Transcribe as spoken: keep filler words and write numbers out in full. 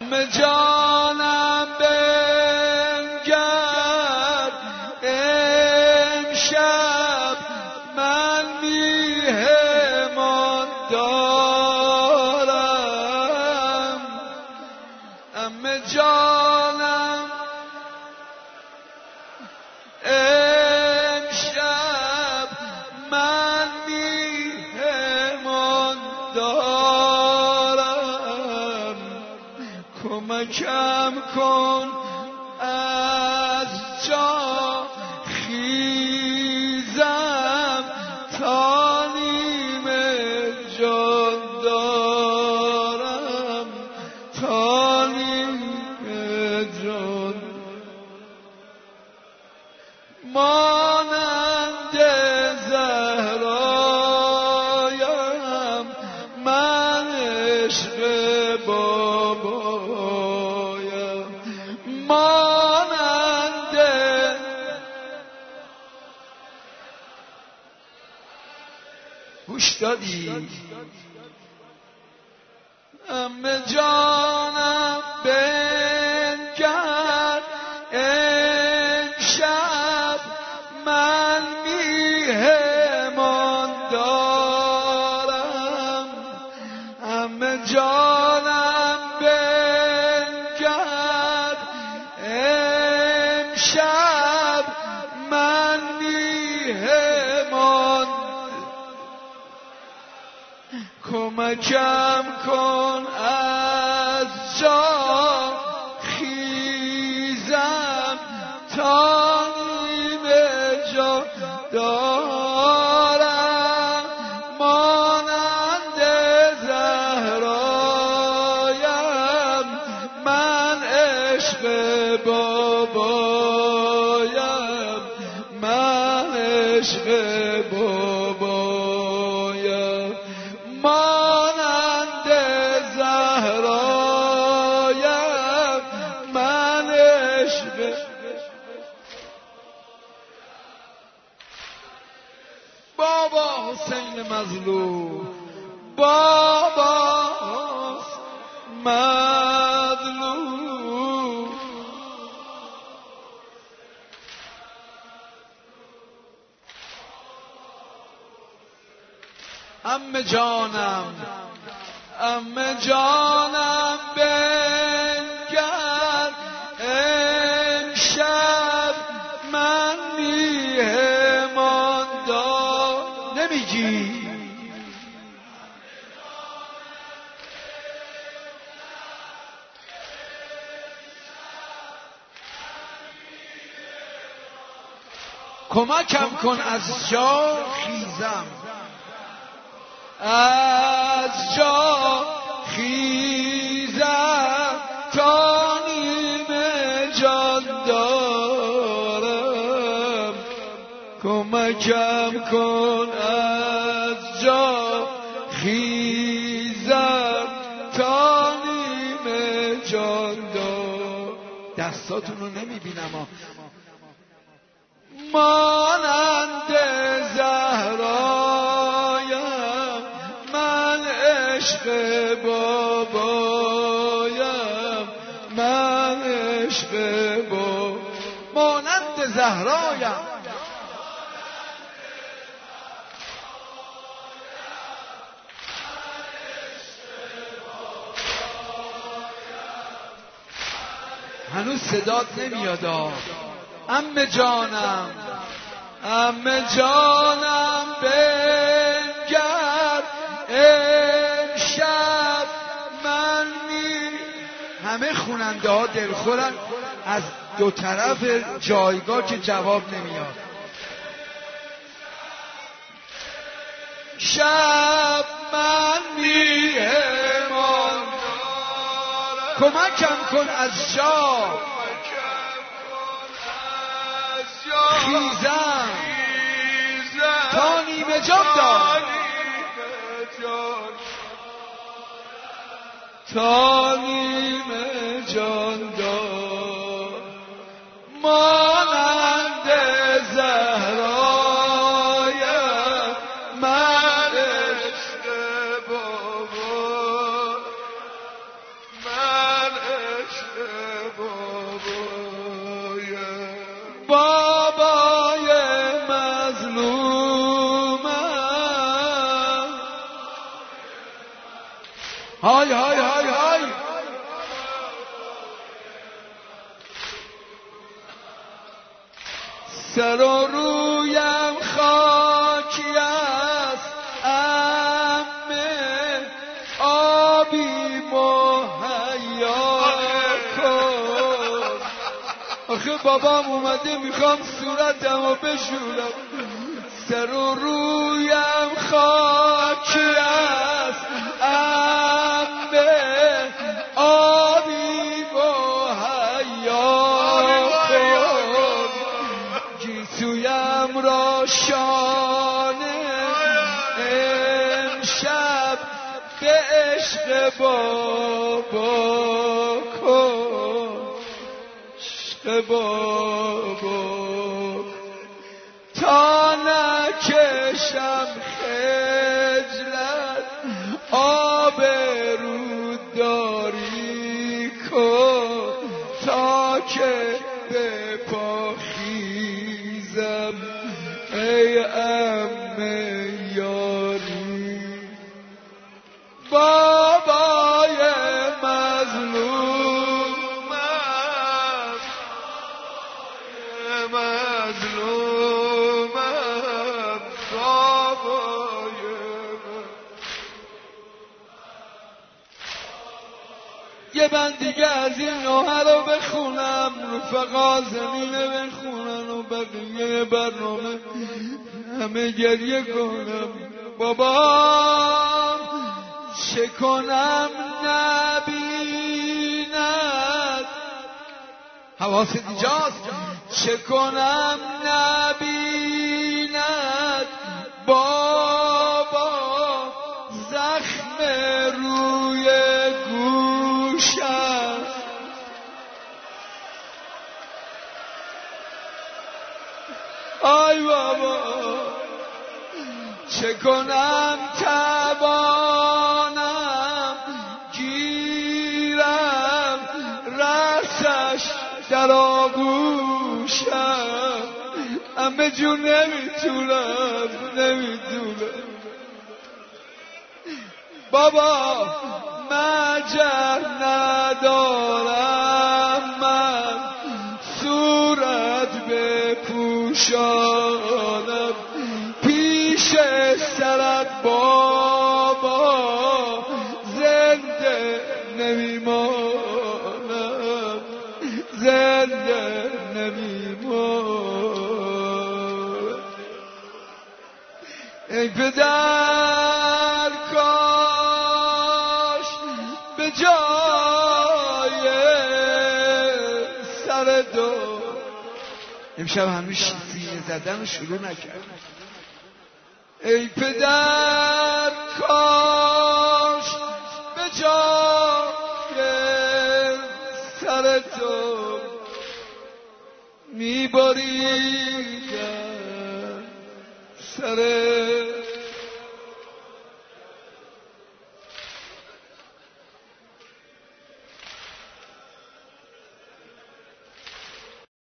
جانم بنگر امشب من میهمان دارم ام جانم امشب من میهمان دارم کمکم کن از جا خیزم تا نیمه جان دارم تا نیمه جان مانند زهرایم من عشق بابایم مانند گوش دادی ام جانم بنگر امشب من میهمان دارم ام جانم بنگر امشب من میهمان کمکم کن از جا خیزم تا نیمه جا دارم مانند زهرایم من عشق بابایم من عشق بابایم مانند زهرایم من عشق بابا حسین مظلوم بابا مظلوم ام جانم ام جانم بنگر امشب من میهمان دارم نمیگی کمکم کن از جا خیزم از جا خیزم تا نیمه جان دارم کمکم کن از جا خیزم تا نیمه جان دارم دستاتون رو نمیبینم مانند زهرایم من عشق بابایم من عشق بابایم مانند زهرایم هنوز صدات نمیاد ام جانم ام جانم بنگر امشب من می همه خواننده ها دلخورن از دو طرف جایگاه که جواب نمیاد شب من میهمان دارم کمکم کن از جا خیزم تا نیمه جان دارم تا نیمه جان دارم مانند زهرایم من عشق بابا من سر و رویم خاکی است عمه آبی مهیا کن. آخه بابام اومده میخوام صورتمو بشورم. سر و رویم خاکی است عمه آبی مهیا کن. گیسویم را شانه امشب به عشق بابا کن. عشق بابا تا نکشم خجلت آبرو داری کن تا که به پا خیزم ای عمه یاری. بابای مظلومم مظلومم بابای من. یه بند دیگه از این نوحه رو بخونم، رفقا زمینه بخونن و بقیه برنامه همه گریه کنم. بابا چه کنم نبیند، حواست اینجاست، چه کنم نبیند بابا زخم روی گوشم. آی بابا چه کنم توانم گیرم رسش در آغوشم. همه جون نمیتونم نمیتونم بابا مجر ندارم من صورت بپوشانم پیش سرت بابا زنده نمیمانم زنده نمیمانم. ای پدر کاش به جای سر دو امشب هنوز سینه زدن رو شروع نکرد. ای پدر کاش به جای سر تو میبریدم سر